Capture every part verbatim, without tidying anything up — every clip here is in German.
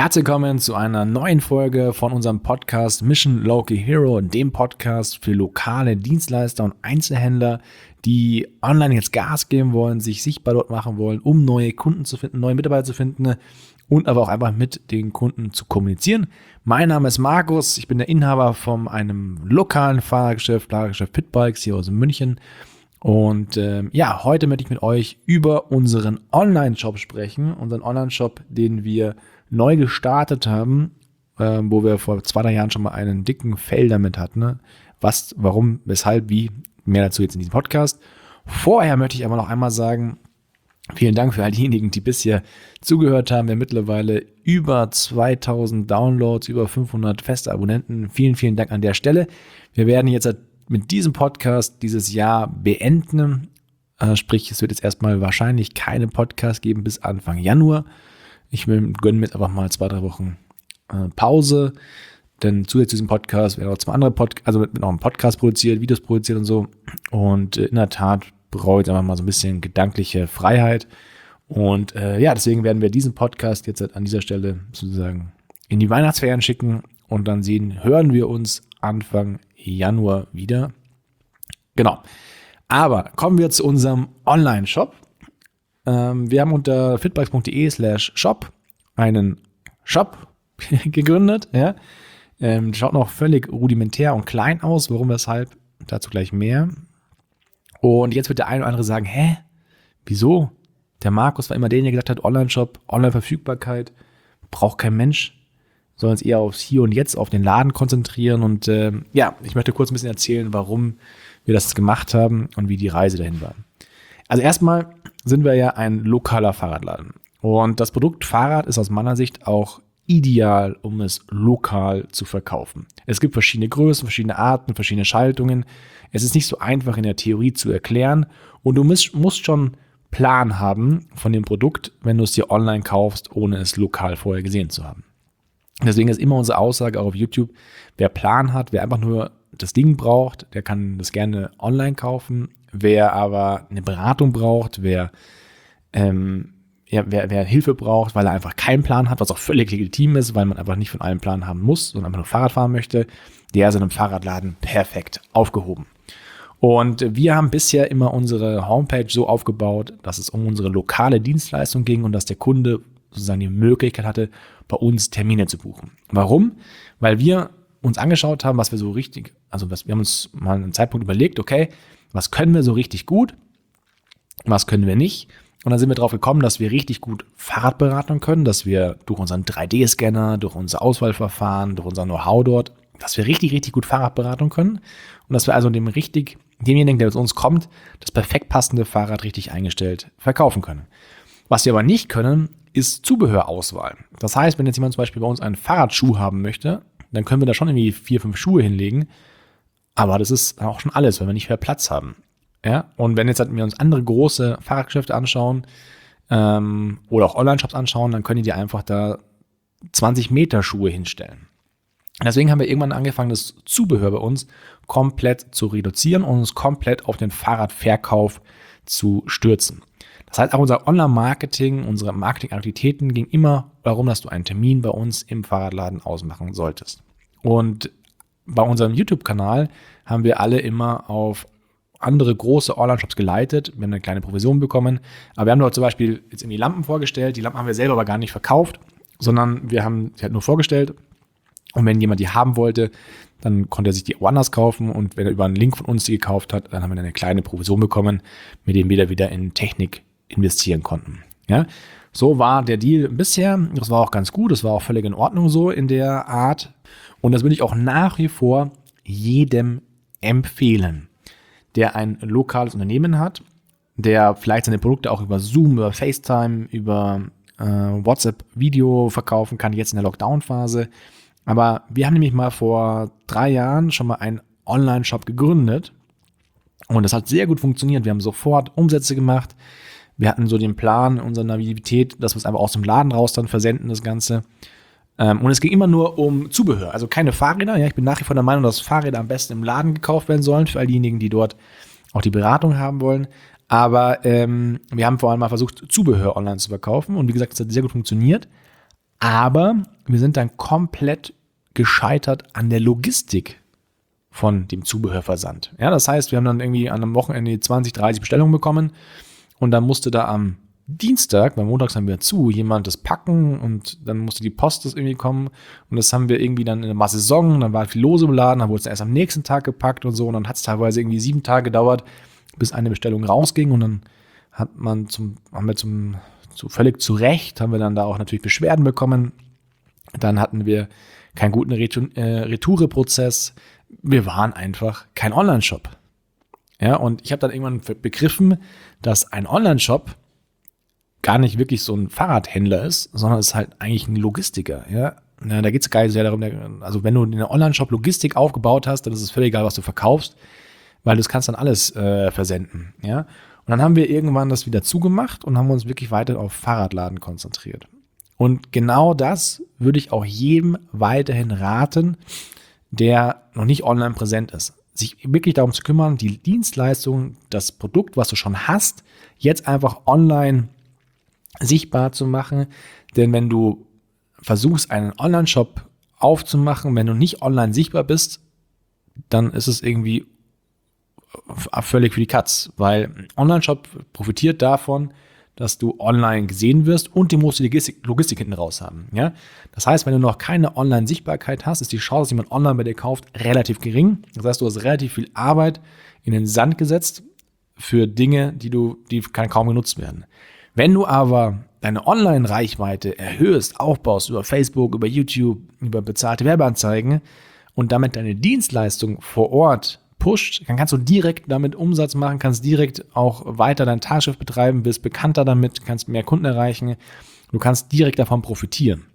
Herzlich willkommen zu einer neuen Folge von unserem Podcast Mission Local Hero, dem Podcast für lokale Dienstleister und Einzelhändler, die online jetzt Gas geben wollen, sich sichtbar dort machen wollen, um neue Kunden zu finden, neue Mitarbeiter zu finden und aber auch einfach mit den Kunden zu kommunizieren. Mein Name ist Markus, ich bin der Inhaber von einem lokalen Fahrradgeschäft, Fahrradgeschäft Pitbikes hier aus München. Und ähm, ja, heute möchte ich mit euch über unseren Online-Shop sprechen, unseren Online-Shop, den wir neu gestartet haben, äh, wo wir vor zwei, drei Jahren schon mal einen dicken Fail damit hatten. Ne? Was, warum, weshalb, wie, mehr dazu jetzt in diesem Podcast. Vorher möchte ich aber noch einmal sagen, vielen Dank für all diejenigen, die bisher zugehört haben. Wir haben mittlerweile über zweitausend Downloads, über fünfhundert feste Abonnenten. Vielen, vielen Dank an der Stelle. Wir werden jetzt mit diesem Podcast dieses Jahr beenden. Äh, sprich, es wird jetzt erstmal wahrscheinlich keine Podcast geben bis Anfang Januar. Ich will, gönne mir jetzt einfach mal zwei, drei Wochen äh, Pause, denn zusätzlich zu diesem Podcast werden auch zwei andere Podcasts, also wird noch ein Podcast produziert, Videos produziert und so. Und äh, in der Tat brauche ich einfach mal so ein bisschen gedankliche Freiheit. Und äh, ja, deswegen werden wir diesen Podcast jetzt an dieser Stelle sozusagen in die Weihnachtsferien schicken und dann sehen, hören wir uns Anfang Januar wieder. Genau. Aber kommen wir zu unserem Online-Shop. Ähm, wir haben unter fitbikes.de slash shop einen Shop gegründet. Ja. Ähm, schaut noch völlig rudimentär und klein aus. Warum, weshalb? Dazu gleich mehr. Und jetzt wird der eine oder andere sagen, hä? Wieso? Der Markus war immer der, der gesagt hat, Online-Shop, Online-Verfügbarkeit, braucht kein Mensch. Sollen uns eher aufs Hier und Jetzt, auf den Laden konzentrieren. Und äh, ja, ich möchte kurz ein bisschen erzählen, warum wir das gemacht haben und wie die Reise dahin war. Also erstmal sind wir ja ein lokaler Fahrradladen. Und das Produkt Fahrrad ist aus meiner Sicht auch ideal, um es lokal zu verkaufen. Es gibt verschiedene Größen, verschiedene Arten, verschiedene Schaltungen. Es ist nicht so einfach in der Theorie zu erklären. Und du musst, musst schon Plan haben von dem Produkt, wenn du es dir online kaufst, ohne es lokal vorher gesehen zu haben. Deswegen ist immer unsere Aussage auch auf YouTube, wer Plan hat, wer einfach nur das Ding braucht, der kann das gerne online kaufen. Wer aber eine Beratung braucht, wer, ähm, ja, wer, wer Hilfe braucht, weil er einfach keinen Plan hat, was auch völlig legitim ist, weil man einfach nicht von allem Plan haben muss, sondern einfach nur Fahrrad fahren möchte, der ist in einem Fahrradladen perfekt aufgehoben. Und wir haben bisher immer unsere Homepage so aufgebaut, dass es um unsere lokale Dienstleistung ging und dass der Kunde sozusagen die Möglichkeit hatte, bei uns Termine zu buchen. Warum? Weil wir uns angeschaut haben, was wir so richtig, also was, wir haben uns mal einen Zeitpunkt überlegt, okay, was können wir so richtig gut, was können wir nicht? Und dann sind wir drauf gekommen, dass wir richtig gut Fahrradberatung können, dass wir durch unseren drei D Scanner, durch unser Auswahlverfahren, durch unser Know-how dort, dass wir richtig, richtig gut Fahrradberatung können und dass wir also dem richtig, demjenigen, der zu uns kommt, das perfekt passende Fahrrad richtig eingestellt verkaufen können. Was wir aber nicht können, ist Zubehörauswahl. Das heißt, wenn jetzt jemand zum Beispiel bei uns einen Fahrradschuh haben möchte, dann können wir da schon irgendwie vier, fünf Schuhe hinlegen, aber das ist auch schon alles, weil wir nicht mehr Platz haben. Ja? Und wenn jetzt halt wir uns andere große Fahrradgeschäfte anschauen ähm, oder auch Online-Shops anschauen, dann können die einfach da zwanzig Meter Schuhe hinstellen. Deswegen haben wir irgendwann angefangen, das Zubehör bei uns komplett zu reduzieren und uns komplett auf den Fahrradverkauf zu stürzen. Das heißt, auch unser Online-Marketing, unsere Marketingaktivitäten ging immer darum, dass du einen Termin bei uns im Fahrradladen ausmachen solltest. Und bei unserem YouTube-Kanal haben wir alle immer auf andere große Online-Shops geleitet. Wir haben eine kleine Provision bekommen. Aber wir haben dort zum Beispiel jetzt irgendwie Lampen vorgestellt. Die Lampen haben wir selber aber gar nicht verkauft, sondern wir haben sie halt nur vorgestellt. Und wenn jemand die haben wollte, dann konnte er sich die woanders kaufen. Und wenn er über einen Link von uns die gekauft hat, dann haben wir eine kleine Provision bekommen, mit dem wir dann wieder in Technik investieren konnten. Ja, so war der Deal bisher. Das war auch ganz gut. Das war auch völlig in Ordnung so in der Art. Und das würde ich auch nach wie vor jedem empfehlen, der ein lokales Unternehmen hat, der vielleicht seine Produkte auch über Zoom, über FaceTime, über äh, WhatsApp-Video verkaufen kann, jetzt in der Lockdown-Phase. Aber wir haben nämlich mal vor drei Jahren schon mal einen Online-Shop gegründet und das hat sehr gut funktioniert. Wir haben sofort Umsätze gemacht. Wir hatten so den Plan, unsere Naivität, dass wir es einfach aus dem Laden raus dann versenden, das Ganze. Und es ging immer nur um Zubehör, also keine Fahrräder. Ja, ich bin nach wie vor der Meinung, dass Fahrräder am besten im Laden gekauft werden sollen, für all diejenigen, die dort auch die Beratung haben wollen. Aber ähm, wir haben vor allem mal versucht, Zubehör online zu verkaufen. Und wie gesagt, das hat sehr gut funktioniert. Aber wir sind dann komplett gescheitert an der Logistik von dem Zubehörversand. Ja, das heißt, wir haben dann irgendwie an einem Wochenende zwanzig, dreißig Bestellungen bekommen und dann musste da am Dienstag, weil montags haben wir zu, jemand das packen und dann musste die Post das irgendwie kommen und das haben wir irgendwie dann in der Saison, dann war viel Lose beladen, dann wurde es erst am nächsten Tag gepackt und so und dann hat es teilweise irgendwie sieben Tage gedauert, bis eine Bestellung rausging und dann hat man zum, haben wir zum, zu völlig zu Recht, haben wir dann da auch natürlich Beschwerden bekommen, dann hatten wir keinen guten Retu- äh, Retoureprozess, wir waren einfach kein Online-Shop. Ja, und ich habe dann irgendwann begriffen, dass ein Online-Shop gar nicht wirklich so ein Fahrradhändler ist, sondern es ist halt eigentlich ein Logistiker. Ja, ja da geht es gar nicht sehr darum, also wenn du eine Online-Shop Logistik aufgebaut hast, dann ist es völlig egal, was du verkaufst, weil du kannst dann alles äh, versenden. Ja, und dann haben wir irgendwann das wieder zugemacht und haben uns wirklich weiter auf Fahrradladen konzentriert. Und genau das würde ich auch jedem weiterhin raten, der noch nicht online präsent ist. Sich wirklich darum zu kümmern, die Dienstleistung, das Produkt, was du schon hast, jetzt einfach online sichtbar zu machen. Denn wenn du versuchst, einen Online-Shop aufzumachen, wenn du nicht online sichtbar bist, dann ist es irgendwie völlig für die Katz. Weil ein Online-Shop profitiert davon, dass du online gesehen wirst und die musst du die Logistik, Logistik hinten raus haben. Ja? Das heißt, wenn du noch keine Online-Sichtbarkeit hast, ist die Chance, dass jemand online bei dir kauft, relativ gering. Das heißt, du hast relativ viel Arbeit in den Sand gesetzt für Dinge, die du, die kann kaum genutzt werden. Wenn du aber deine Online-Reichweite erhöhst, aufbaust über Facebook, über YouTube, über bezahlte Werbeanzeigen und damit deine Dienstleistung vor Ort pusht, dann kannst du direkt damit Umsatz machen, kannst direkt auch weiter dein Tagesgeschäft betreiben, bist bekannter damit, kannst mehr Kunden erreichen, du kannst direkt davon profitieren.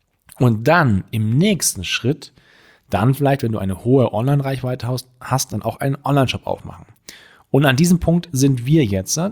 Und dann im nächsten Schritt, dann vielleicht, wenn du eine hohe Online-Reichweite hast, hast dann auch einen Online-Shop aufmachen. Und an diesem Punkt sind wir jetzt,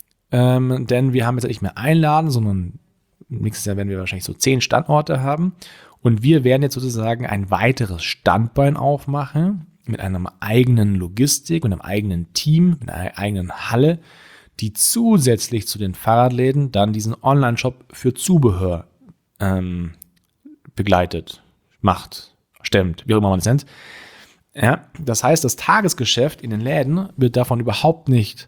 ähm, denn wir haben jetzt nicht mehr einen Laden, sondern nächstes Jahr werden wir wahrscheinlich so zehn Standorte haben und wir werden jetzt sozusagen ein weiteres Standbein aufmachen, mit einer eigenen Logistik, mit einem eigenen Team, mit einer eigenen Halle, die zusätzlich zu den Fahrradläden dann diesen Online-Shop für Zubehör ähm, begleitet, macht, stemmt, wie auch immer man es nennt. Ja, das heißt, das Tagesgeschäft in den Läden wird davon überhaupt nicht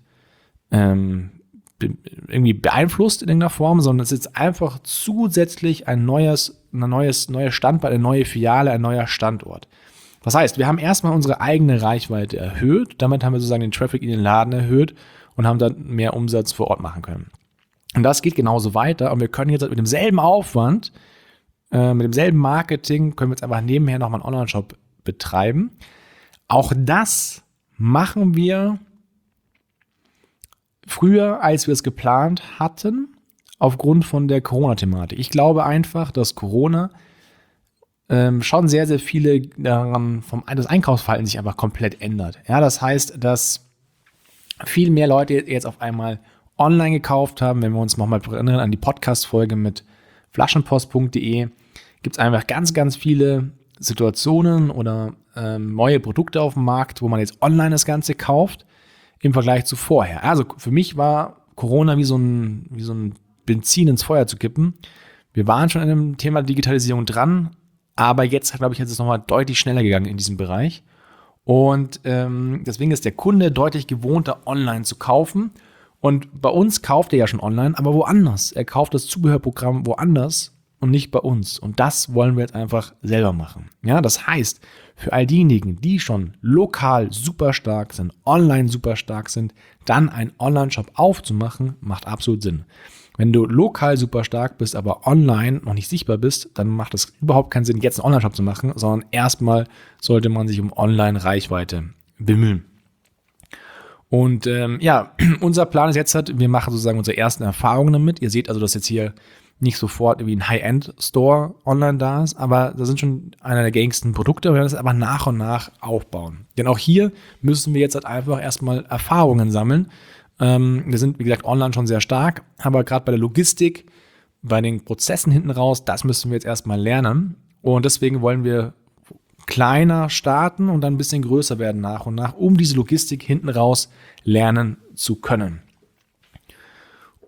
ähm, be- irgendwie beeinflusst in irgendeiner Form, sondern es ist einfach zusätzlich ein neues, ein neues, neues Standbein, eine neue Filiale, ein neuer Standort. Das heißt, wir haben erstmal unsere eigene Reichweite erhöht, damit haben wir sozusagen den Traffic in den Laden erhöht und haben dann mehr Umsatz vor Ort machen können. Und das geht genauso weiter und wir können jetzt mit demselben Aufwand, äh, mit demselben Marketing, können wir jetzt einfach nebenher nochmal einen Online-Shop betreiben. Auch das machen wir früher, als wir es geplant hatten, aufgrund von der Corona-Thematik. Ich glaube einfach, dass Corona ähm, schon sehr, sehr viele daran vom das Einkaufsverhalten sich einfach komplett ändert. Ja, das heißt, dass viel mehr Leute jetzt auf einmal online gekauft haben. Wenn wir uns nochmal erinnern an die Podcast-Folge mit flaschenpost punkt de, gibt es einfach ganz, ganz viele Situationen oder ähm, neue Produkte auf dem Markt, wo man jetzt online das Ganze kauft, im Vergleich zu vorher. Also für mich war Corona wie so ein, wie so ein Benzin ins Feuer zu kippen. Wir waren schon an dem Thema Digitalisierung dran, aber jetzt, glaube ich, ist es nochmal deutlich schneller gegangen in diesem Bereich. Und ähm, deswegen ist der Kunde deutlich gewohnter, online zu kaufen. Und bei uns kauft er ja schon online, aber woanders. Er kauft das Zubehörprogramm woanders und nicht bei uns. Und das wollen wir jetzt einfach selber machen. Ja, das heißt, für all diejenigen, die schon lokal super stark sind, online super stark sind, dann einen Online-Shop aufzumachen, macht absolut Sinn. Wenn du lokal super stark bist, aber online noch nicht sichtbar bist, dann macht es überhaupt keinen Sinn, jetzt einen Online-Shop zu machen, sondern erstmal sollte man sich um Online-Reichweite bemühen. Und ähm, ja, unser Plan ist jetzt halt, wir machen sozusagen unsere ersten Erfahrungen damit. Ihr seht also, dass jetzt hier nicht sofort wie ein High-End-Store online da ist, aber das sind schon einer der gängigsten Produkte. Wir werden das aber nach und nach aufbauen. Denn auch hier müssen wir jetzt halt einfach erstmal Erfahrungen sammeln. Ähm, wir sind, wie gesagt, online schon sehr stark, aber gerade bei der Logistik, bei den Prozessen hinten raus, das müssen wir jetzt erstmal lernen. Und deswegen wollen wir kleiner starten und dann ein bisschen größer werden nach und nach, um diese Logistik hinten raus lernen zu können.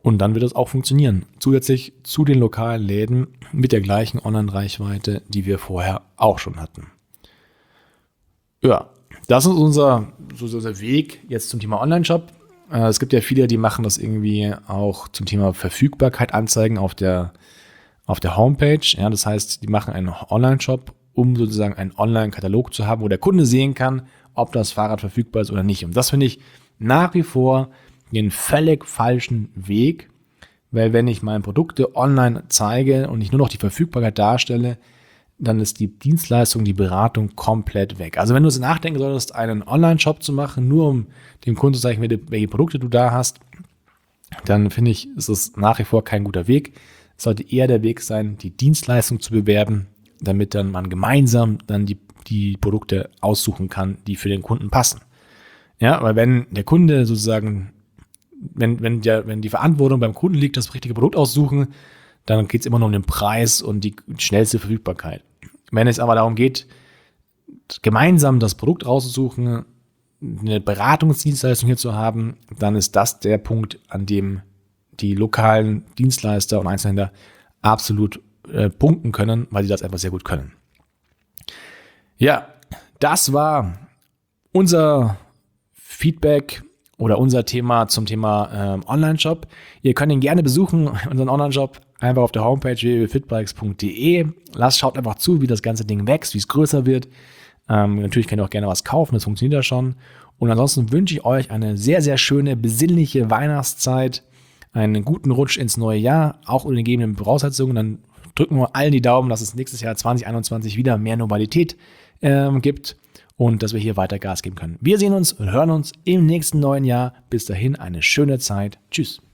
Und dann wird es auch funktionieren. Zusätzlich zu den lokalen Läden mit der gleichen Online-Reichweite, die wir vorher auch schon hatten. Ja, das ist unser, so unser Weg jetzt zum Thema Online-Shop. Äh, es gibt ja viele, die machen das irgendwie auch zum Thema Verfügbarkeit anzeigen auf der, auf der Homepage. Ja, das heißt, die machen einen Online-Shop, um sozusagen einen Online-Katalog zu haben, wo der Kunde sehen kann, ob das Fahrrad verfügbar ist oder nicht. Und das finde ich nach wie vor den völlig falschen Weg, weil wenn ich meine Produkte online zeige und ich nur noch die Verfügbarkeit darstelle, dann ist die Dienstleistung, die Beratung komplett weg. Also wenn du nachdenken solltest, einen Online-Shop zu machen, nur um dem Kunden zu zeigen, welche Produkte du da hast, dann finde ich, ist es nach wie vor kein guter Weg. Es sollte eher der Weg sein, die Dienstleistung zu bewerben, damit dann man gemeinsam dann die, die Produkte aussuchen kann, die für den Kunden passen. Ja, weil wenn der Kunde sozusagen, wenn, wenn, der, wenn die Verantwortung beim Kunden liegt, das richtige Produkt aussuchen, dann geht es immer nur um den Preis und die schnellste Verfügbarkeit. Wenn es aber darum geht, gemeinsam das Produkt rauszusuchen, eine Beratungsdienstleistung hier zu haben, dann ist das der Punkt, an dem die lokalen Dienstleister und Einzelhändler absolut äh, punkten können, weil sie das einfach sehr gut können. Ja, das war unser Feedback oder unser Thema zum Thema ähm, Online-Shop. Ihr könnt ihn gerne besuchen, unseren Online-Shop, einfach auf der Homepage w w w punkt fitbikes punkt d e. Lasst, schaut einfach zu, wie das ganze Ding wächst, wie es größer wird. Ähm, natürlich könnt ihr auch gerne was kaufen, das funktioniert ja schon. Und ansonsten wünsche ich euch eine sehr, sehr schöne, besinnliche Weihnachtszeit, einen guten Rutsch ins neue Jahr, auch unter den gegebenen Voraussetzungen. Dann drücken wir allen die Daumen, dass es nächstes Jahr zwanzig einundzwanzig wieder mehr Normalität ähm, gibt und dass wir hier weiter Gas geben können. Wir sehen uns und hören uns im nächsten neuen Jahr. Bis dahin eine schöne Zeit. Tschüss.